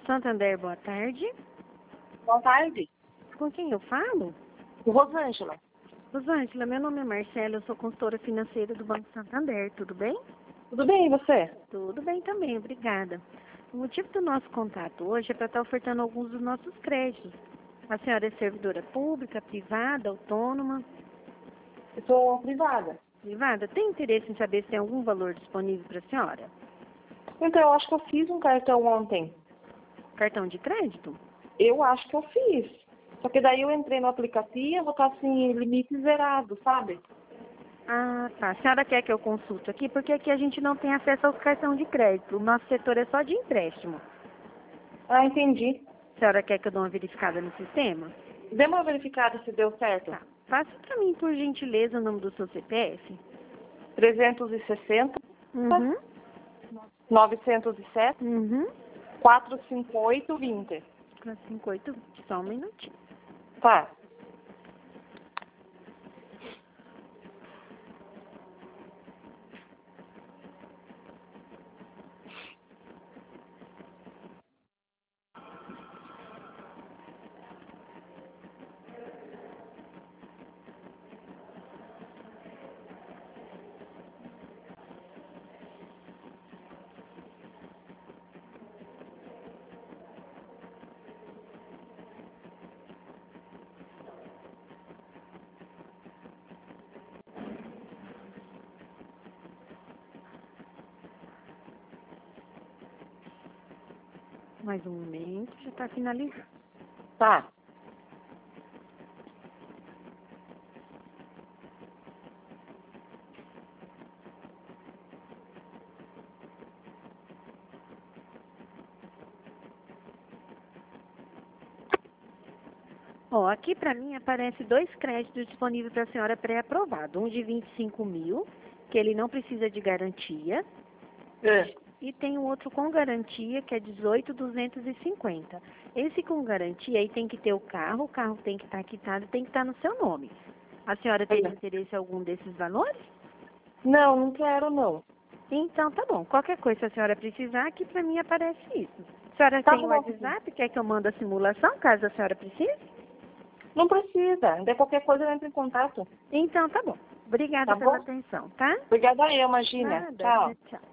Santander, boa tarde. Boa tarde. Com quem eu falo? Rosângela. Rosângela, meu nome é Marcela, eu sou consultora financeira do Banco Santander, tudo bem? Tudo bem, e você? Tudo bem também, obrigada. O motivo do nosso contato hoje é para estar ofertando alguns dos nossos créditos. A senhora é servidora pública, privada, autônoma? Eu sou privada. Privada? Tem interesse em saber se tem algum valor disponível para a senhora? Então, eu acho que eu fiz um cartão ontem. Cartão de crédito? Eu acho que eu fiz. Só que daí eu entrei no aplicativo, tá assim, limite zerado, sabe? Ah, tá. A senhora quer que eu consulte aqui? Porque aqui a gente não tem acesso ao cartão de crédito. O nosso setor é só de empréstimo. Ah, entendi. A senhora quer que eu dê uma verificada no sistema? Dê uma verificada se deu certo. Tá. Faça para mim, por gentileza, o nome do seu CPF. 360, Uhum. 907, Uhum. 458, 20. 458, só um minutinho. Tá. Mais um momento, já está finalizando. Tá. Ó, aqui para mim aparece 2 créditos disponíveis para a senhora pré-aprovado. Um de 25 mil, que ele não precisa de garantia. É. E tem um outro com garantia, que é 18.250. Esse com garantia aí tem que ter o carro tem que estar quitado, tem que estar no seu nome. A senhora tem interesse em algum desses valores? Não, não quero não. Então, tá bom. Qualquer coisa, se a senhora precisar, aqui pra mim aparece isso. A senhora Tá tem o bom. WhatsApp? Quer que eu mande a simulação, caso a senhora precise? Não precisa. De qualquer coisa eu entro em contato. Então, tá bom. Obrigada Tá pela bom? atenção, tá? Obrigada eu, imagina. Nada. Tchau. Tchau.